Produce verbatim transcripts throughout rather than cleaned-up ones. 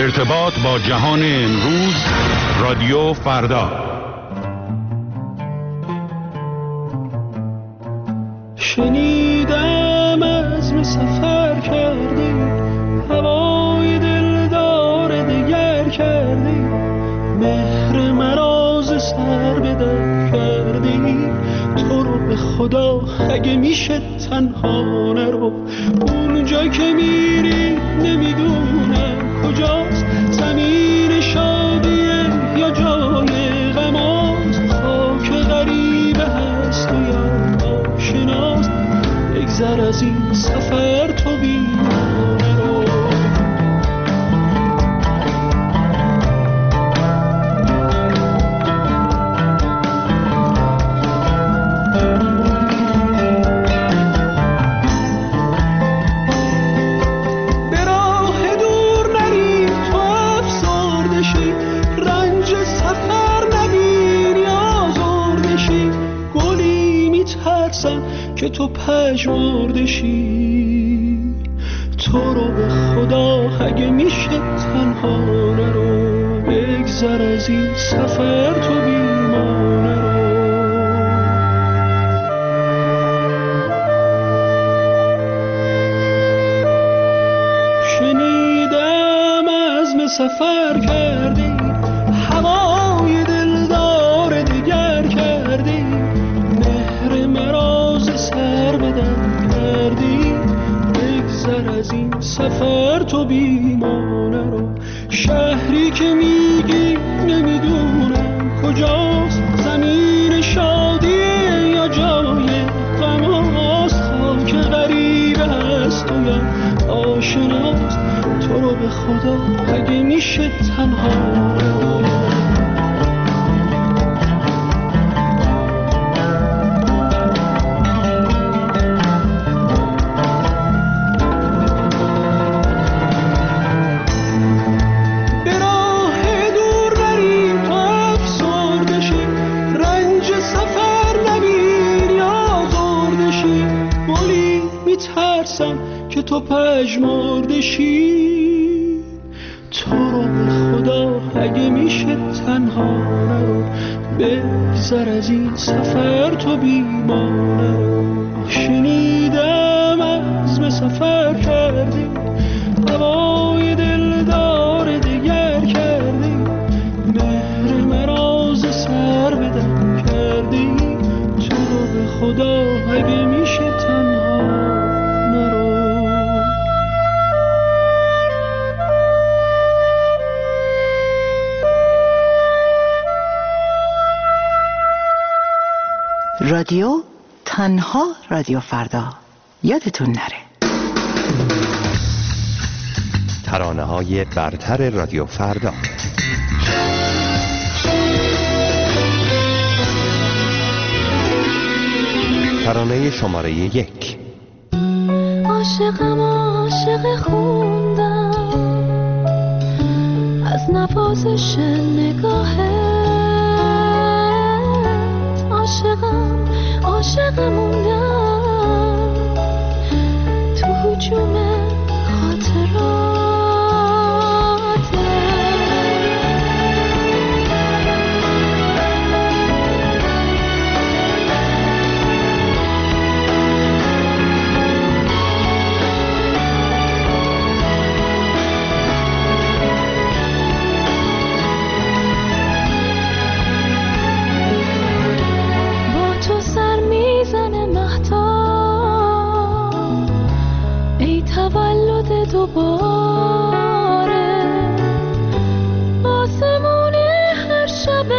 ارتباط با جهان امروز، رادیو فردا. شنیدم عزم سفر کردی، هوای دلدار دگر کردی، مهر مراز سر به در کردی. تو رو به خدا اگه میشه تنها نرو، اونجا که میری نمیدونم کجاست، زمین شادیه یا جای غماست، خاک غریبه هست و یا آشناست. بگذر از این سفر تو بیمانه رو. که تو پژمرده شی، تو رو به خدا اگه میشه تنها نرو، بگذر از این سفر تو بیمانه رو. شنیدم عزم سفر کردی، هوای دلدار دگر کردی، مهر مراز سر بدن کردی. بگذر از این سفر تو بیمانه رو. شهری که میگی نمیدونم کجاست، زمین شادیه یا جای غماست، خاک غریبه هست و یا آشناست. تو رو به خدا اگه میشه تنها رو. که تو پژمرده شی، تو رو به خدا اگه میشه تنها نرو، بگذر از این سفر تو بیمانه رو. شنیدم عزم سفر کردی، هوای دلدار دگر کردی، مهر مراز سر بدن کردی. تو رو به خدا اگه میشه تنها نرو. رادیو تنها رادیو فردا، یادتون نره. ترانه های برتر رادیو فردا. ترانه شماره یک. عاشقم عاشق خوندم از نوازش نگاهت، عاشقم عاشق موندم تو هجوم خاطرات. دوباره آسمون هر شب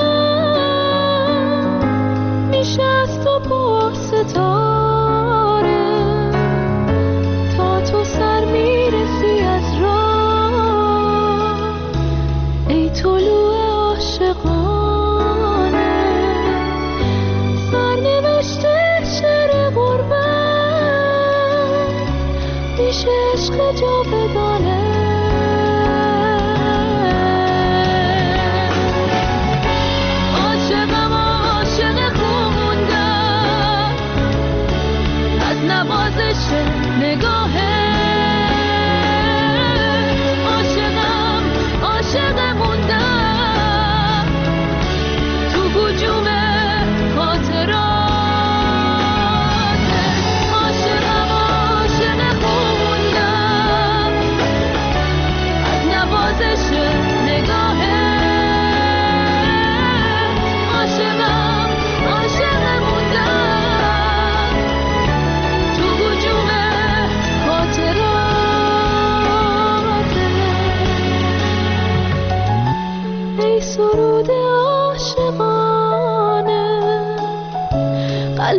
من میشه از تو پر ستاره، تا تو سر میرسی از راه ای طلوع عاشقانه. سرنوشته شعر غربت میشه عشق جاودانه.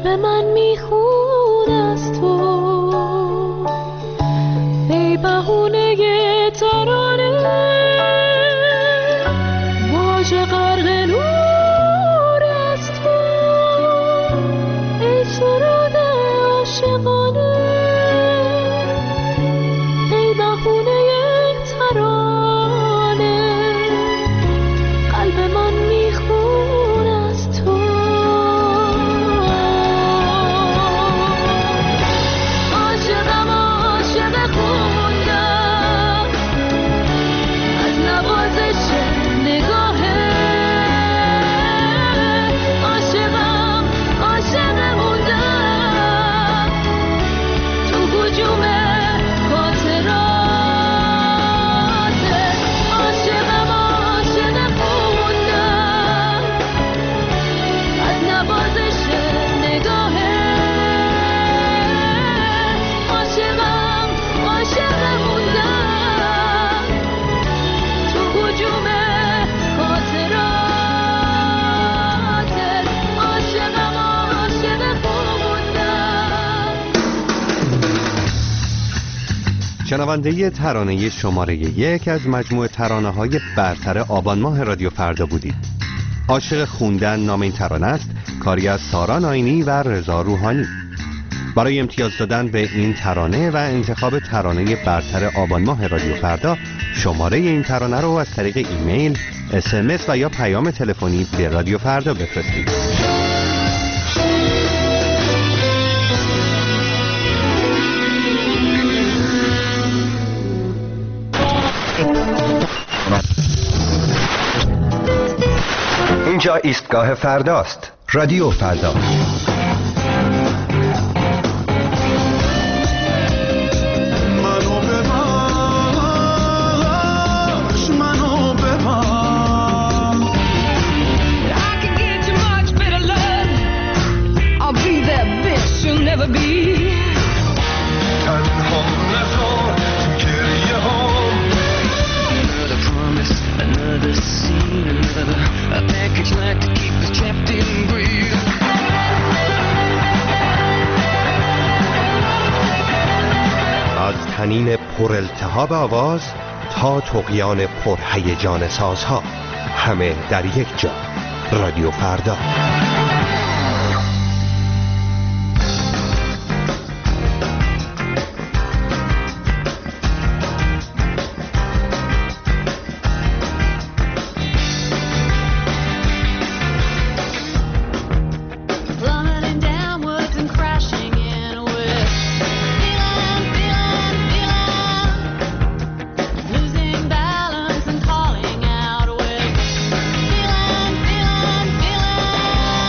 قلب من میخون از تو، ای بهونه ترانه واژه غرق نور از تو، ای سرود عاشقانه، ای بهونه ترانه قلب من میخون از تو. عاشقم عاشق خوندم از نوازش نگاهه، عاشقم عاشق موندم تو هجوم خاطرات، عاشقم عاشق خوندم از نوازش نگاهه، عاشقم عاشق موندم تو هجوم خاطرات، عاشقم عاشق خوندم. شنونده ترانه شماره یک از مجموعه ترانه‌های برتر آبان ماه رادیو فردا بودید. عاشق خوندن نام این ترانه است، کاری از سارا ناینی و رضا روحانی. برای امتیاز دادن به این ترانه و انتخاب ترانه برتر آبان ماه رادیو فردا، شماره این ترانه رو از طریق ایمیل، اس ام اس و یا پیام تلفنی به رادیو فردا بفرستید. اینجا ایستگاه فرداست. رادیو فردا. منو ببخش منو ببخش I can get you much better love. I'll be that bitch you'll never be. تنها نذار تو گریه هام. Another promise, another scene, another a package like to keep us trapped in greed. از تنین پر التهاب آواز تا طغیان پر هیجان سازها، همه در یک جا. رادیو فردا. Plummeting downwards and crashing inwards, feeling, feeling, feeling, losing balance and calling out with feeling, feeling, feeling.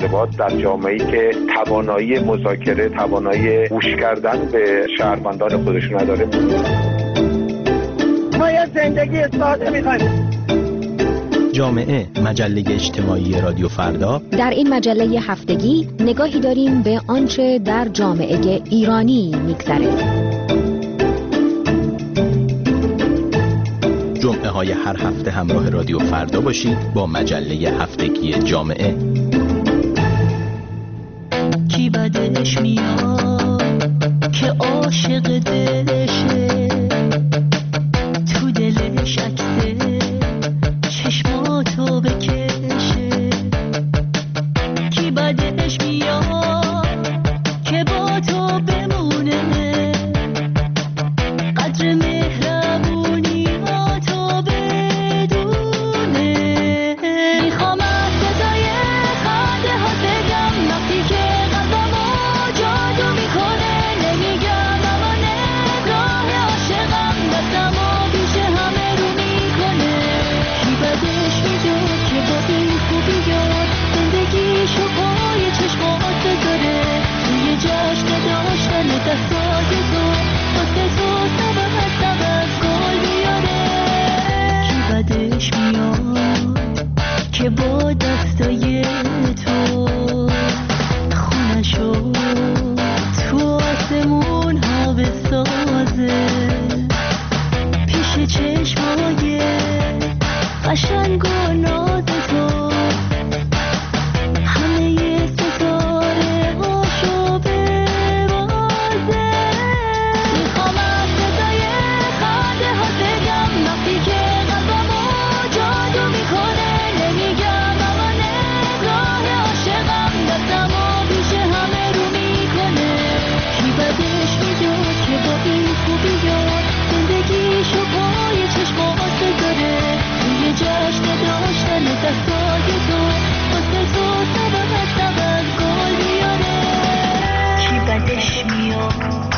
ارتباط در جامعه‌ای که توانایی مذاکره، توانایی گوش کردن به شهروندان خودش نداره. ما یه زندگی ساده می‌خوایم. جامعه، مجله اجتماعی رادیو فردا. در این مجله هفتگی نگاهی داریم به آنچه در جامعه ایرانی می‌گذره. جمعه های هر هفته همراه رادیو فردا باشید با مجله هفتگی جامعه. کی بدش میاد که عاشق دلشه، تو دلش عکسه چشماتو بکشه. کی بدش میاد که با تو بمونه، قدر مهربونی ها تو بدونه. میخوام از صدای خنده ها بگم وقتی که قلبمو جادو میکنه. نمیگم اما نگاه عاشقم دستمو پیش همه رو میکنه. کی بدش میاد که با این خوبی یاد زندگیشو پای چشمات بذاره. توی جشن داشتن دستای تو واسه تو سبب سبب گل بیاره. کی بدش میاد که با دستای تو خونشو تو آسمون ها بسازه. پیش چشمای قشنگ و ناز تو همه ستاره هاشو ببازه. میخوام از صدای خنده ها بگم وقتی که قلبمو جادو میکنه. نمیگم اما نگاه عاشقم دستمو پیش همه رو میکنه. کی بدش میاد که با این خوبی یاد زندگیشو پای چشمات بذاره. توی جشن داشتن دستای تو واسه تو سبب سبب گل بیاره. کی بدش میاد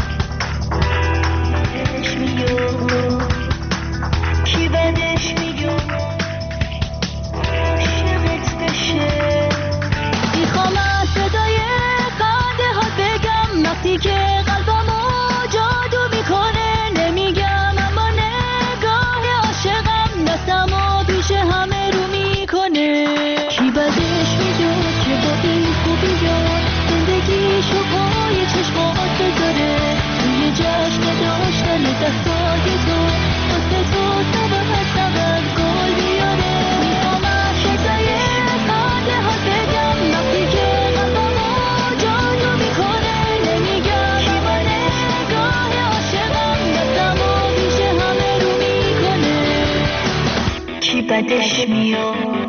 بدش میاد کی بدش میاد عاشقت بشه. میخوام از صدای خنده ها بگم وقتی که قلبمو جادو میکنه. نمیگم اما نگاه عاشقم دستمو پیش همه رو میکنه. کی بدش میاد که با این خوبی یاد زندگیشو پای چشمات بذاره. توی جشن داشتن دستای تو واسه تو سبب سبب گل بیاره. میخوام از صدای خنده ها بگم وقتی که قلبمو جادو میکنه. نمیگم اما نگاه عاشقم دستمو پیش همه رو میکنه. کی بدش میاد